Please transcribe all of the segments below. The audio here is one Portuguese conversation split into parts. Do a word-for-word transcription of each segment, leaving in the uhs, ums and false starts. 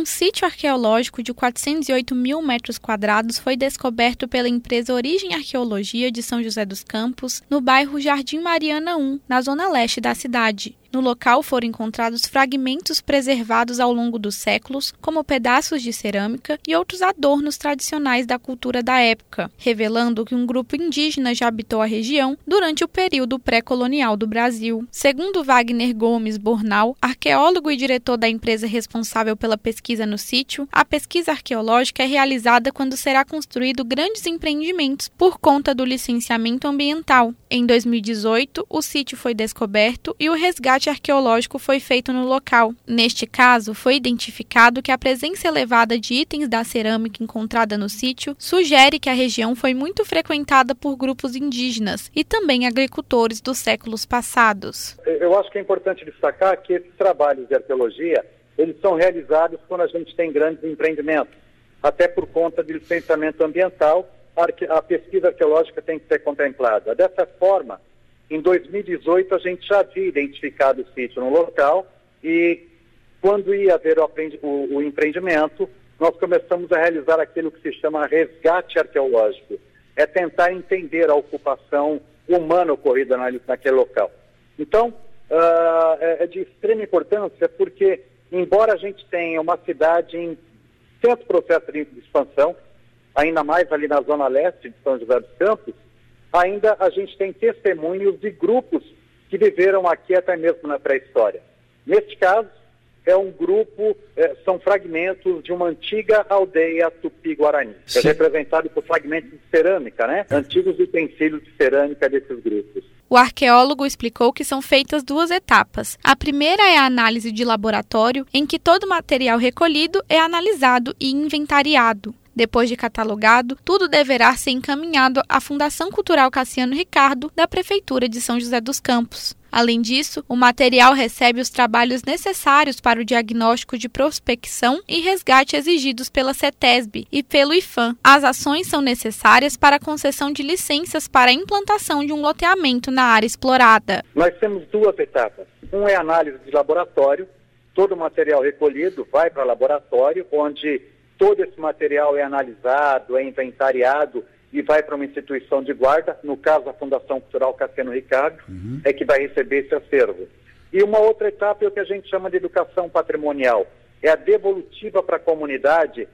Um sítio arqueológico de quatrocentos e oito mil metros quadrados foi descoberto pela empresa Origem Arqueologia de São José dos Campos, no bairro Jardim Mariana um, na zona leste da cidade. No local foram encontrados fragmentos preservados ao longo dos séculos, como pedaços de cerâmica e outros adornos tradicionais da cultura da época, revelando que um grupo indígena já habitou a região durante o período pré-colonial do Brasil. Segundo Wagner Gomes Bornal, arqueólogo e diretor da empresa responsável pela pesquisa no sítio, a pesquisa arqueológica é realizada quando será construído grandes empreendimentos por conta do licenciamento ambiental. Em dois mil e dezoito, o sítio foi descoberto e o resgate arqueológico foi feito no local. Neste caso, foi identificado que a presença elevada de itens da cerâmica encontrada no sítio sugere que a região foi muito frequentada por grupos indígenas e também agricultores dos séculos passados. Eu acho que é importante destacar que esses trabalhos de arqueologia, eles são realizados quando a gente tem grandes empreendimentos, até por conta de licenciamento ambiental, a pesquisa arqueológica tem que ser contemplada. Dessa forma, em dois mil e dezoito, a gente já havia identificado o sítio no local e, quando ia haver o, o, o empreendimento, nós começamos a realizar aquilo que se chama resgate arqueológico. É tentar entender a ocupação humana ocorrida na, naquele local. Então, uh, é, é de extrema importância porque, embora a gente tenha uma cidade em certo processo de expansão, ainda mais ali na zona leste de São José dos Campos, ainda a gente tem testemunhos de grupos que viveram aqui até mesmo na pré-história. Neste caso, é um grupo, é, são fragmentos de uma antiga aldeia tupi-guarani, que é representado por fragmentos de cerâmica, né? Antigos utensílios de cerâmica desses grupos. O arqueólogo explicou que são feitas duas etapas. A primeira é a análise de laboratório, em que todo o material recolhido é analisado e inventariado. Depois de catalogado, tudo deverá ser encaminhado à Fundação Cultural Cassiano Ricardo, da Prefeitura de São José dos Campos. Além disso, o material recebe os trabalhos necessários para o diagnóstico de prospecção e resgate exigidos pela CETESB e pelo IPHAN. As ações são necessárias para a concessão de licenças para a implantação de um loteamento na área explorada. Nós temos duas etapas. Um é a análise de laboratório. Todo o material recolhido vai para o laboratório, onde todo esse material é analisado, é inventariado e vai para uma instituição de guarda, no caso a Fundação Cultural Cassiano Ricardo, uhum. é que vai receber esse acervo. E uma outra etapa é o que a gente chama de educação patrimonial, é a devolutiva para a comunidade,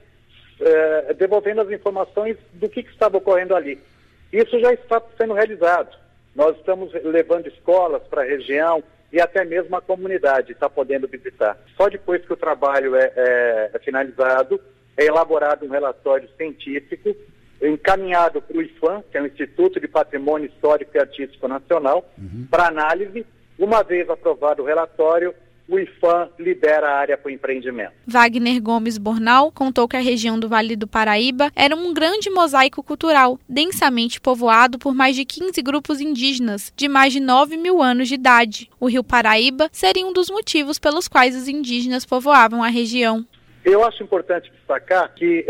eh, devolvendo as informações do que, que estava ocorrendo ali. Isso já está sendo realizado. Nós estamos levando escolas para a região e até mesmo a comunidade está podendo visitar. Só depois que o trabalho é, é, é finalizado, é elaborado um relatório científico encaminhado para o IPHAN, que é o Instituto de Patrimônio Histórico e Artístico Nacional, uhum. para análise. Uma vez aprovado o relatório, o IPHAN libera a área para o empreendimento. Wagner Gomes Bornal contou que a região do Vale do Paraíba era um grande mosaico cultural, densamente povoado por mais de quinze grupos indígenas, de mais de nove mil anos de idade. O rio Paraíba seria um dos motivos pelos quais os indígenas povoavam a região. Eu acho importante destacar que,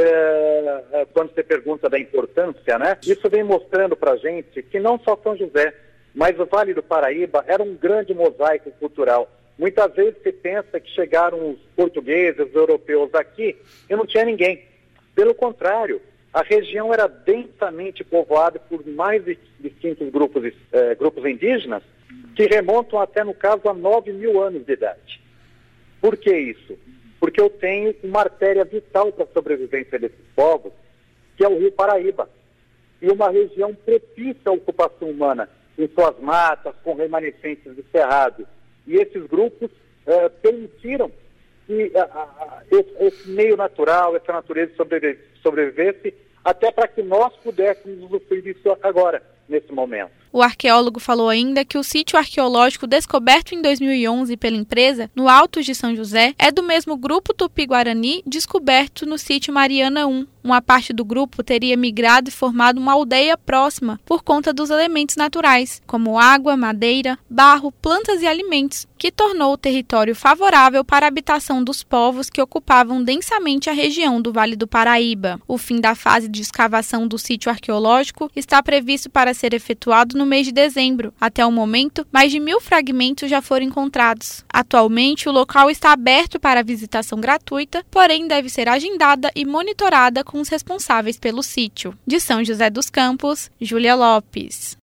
é, quando você pergunta da importância, né, isso vem mostrando para a gente que não só São José, mas o Vale do Paraíba era um grande mosaico cultural. Muitas vezes se pensa que chegaram os portugueses, os europeus aqui e não tinha ninguém. Pelo contrário, a região era densamente povoada por mais de distintos grupos, eh, grupos indígenas que remontam até, no caso, a nove mil anos de idade. Por que isso? Porque eu tenho uma artéria vital para a sobrevivência desses povos, que é o rio Paraíba, e uma região propícia à ocupação humana, em suas matas, com remanescentes de cerrado. E esses grupos uh, permitiram que uh, uh, esse, esse meio natural, essa natureza sobrevive, sobrevivesse, até para que nós pudéssemos usufruir disso agora, nesse momento. O arqueólogo falou ainda que o sítio arqueológico descoberto em dois mil e onze pela empresa, no Altos de São José, é do mesmo grupo Tupi-Guarani descoberto no sítio Mariana um. Uma parte do grupo teria migrado e formado uma aldeia próxima por conta dos elementos naturais, como água, madeira, barro, plantas e alimentos, que tornou o território favorável para a habitação dos povos que ocupavam densamente a região do Vale do Paraíba. O fim da fase de escavação do sítio arqueológico está previsto para ser efetuado no no mês de dezembro. Até o momento, mais de mil fragmentos já foram encontrados. Atualmente, o local está aberto para visitação gratuita, porém deve ser agendada e monitorada com os responsáveis pelo sítio. De São José dos Campos, Júlia Lopes.